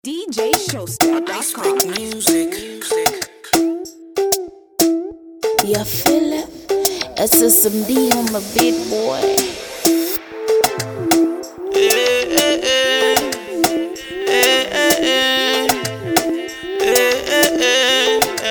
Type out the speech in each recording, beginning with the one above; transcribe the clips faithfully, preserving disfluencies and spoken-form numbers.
D J Showstep dot com. Music. You feel it? S S M D on my beat, boy. Eh, eh, eh. Eh, eh, eh. Eh, eh, eh,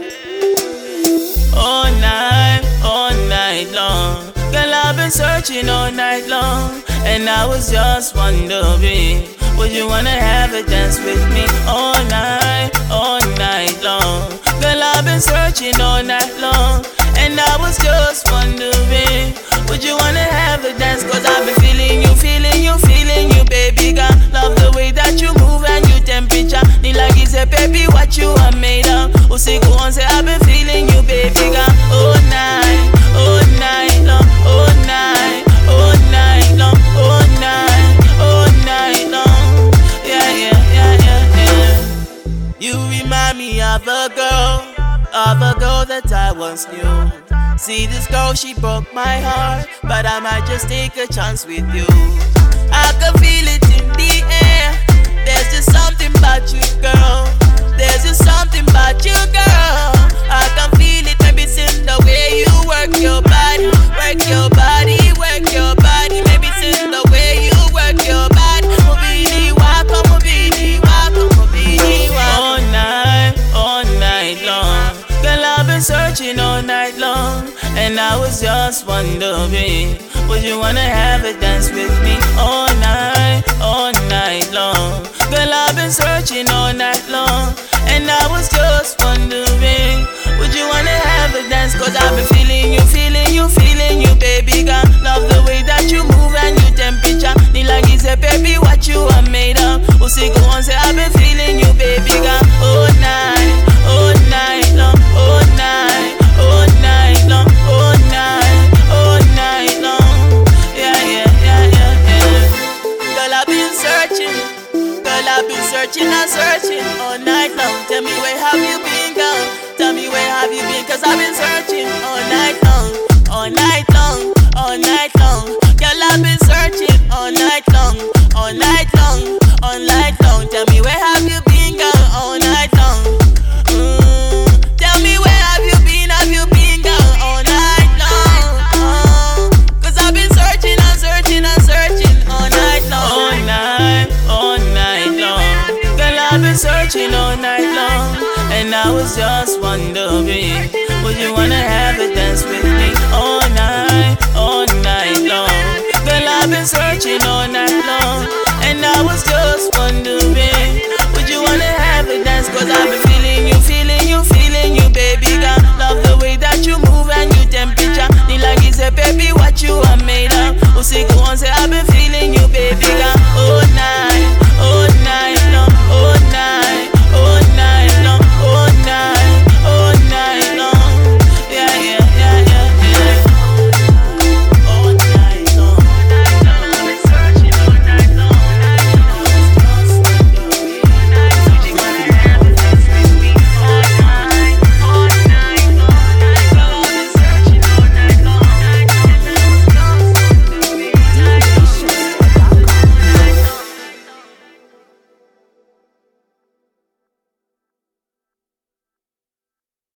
eh. All night, all night long. Girl, I've been searching all night long, and I was just wondering, would you wanna have a dance with me all night, all night long? Girl, I've been searching all night long, and I was just wondering, would you wanna have a dance? Cause I've been feeling you, feeling you, feeling you, baby girl. Love the way that you move and your temperature. Need like you say, baby, what you are made of. Oh, say, go on, say, I've been feeling you, baby girl. All night, all night long, all night, all night long, all night, all night long. Yeah, yeah, yeah, yeah, yeah. You remind me of a girl, of a girl that I once knew. See this girl, she broke my heart, but I might just take a chance with you. I can feel it in the air. There's just something about you, girl. There's just something about you, girl. I can feel it, maybe it's in the way you work your body, work your body, work your body. Maybe it's in the way you work your body. Mobili waka, mobili waka, mobili waka. All night, all night long. Girl, I've been searching all night long, and I was just wondering, would you wanna have a dance with me all night, all night long? Girl, I've been searching all night long, and I was just wondering, would you wanna have a dance? Cause I've been feeling you, feeling you, feeling you, baby girl. Love the way that you move and your temperature. Need like you say, baby, what you are made of. Oh, say, go on, say, I've been feeling you, baby girl. All night, all night long, all night, all night long, all night, all night long. Yeah, yeah, yeah, yeah, yeah. Girl, I've been searching, girl, I've been searching and searching all night long. Tell me, where have you been, girl? Tell me, where have you been? Cause I've been searching all night long, all night long, all night long. Girl, I've been searching all night long, all night long, all night long. Tell me, where have you been, girl? All night long. Mm. Tell me, where have you been? Have you been, girl? All night long. Uh. Cause I've been searching and searching and searching all night long. All night, all night long. Girl, I've been searching all night long, and I was just wondering, would you wanna have a dance with me all night, all night long? Girl, I've been searching all night long,